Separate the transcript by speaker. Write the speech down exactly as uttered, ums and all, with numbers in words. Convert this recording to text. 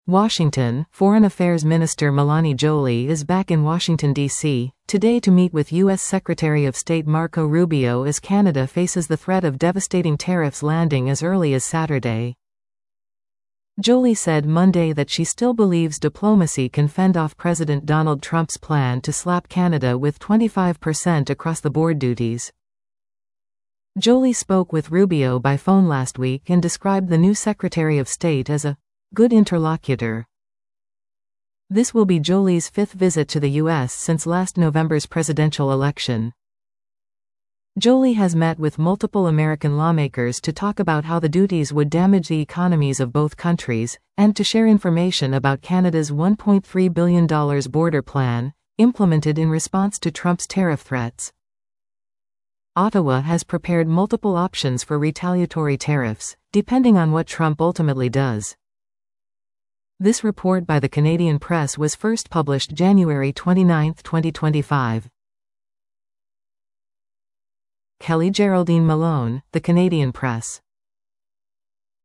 Speaker 1: Washington. Foreign Affairs Minister Melanie Joly is back in Washington, D C, today to meet with U S Secretary of State Marco Rubio as Canada faces the threat of devastating tariffs landing as early as Saturday. Joly said Monday that she still believes diplomacy can fend off President Donald Trump's plan to slap Canada with twenty-five percent across-the-board duties. Joly spoke with Rubio by phone last week and described the new Secretary of State as a good interlocutor. This will be Joly's fifth visit to the U S since last November's presidential election. Joly has met with multiple American lawmakers to talk about how the duties would damage the economies of both countries, and to share information about Canada's one point three billion dollars border plan, implemented in response to Trump's tariff threats. Ottawa has prepared multiple options for retaliatory tariffs, depending on what Trump ultimately does. This report by the Canadian Press was first published January twenty-ninth, twenty twenty-five. Kelly Geraldine Malone, The Canadian Press.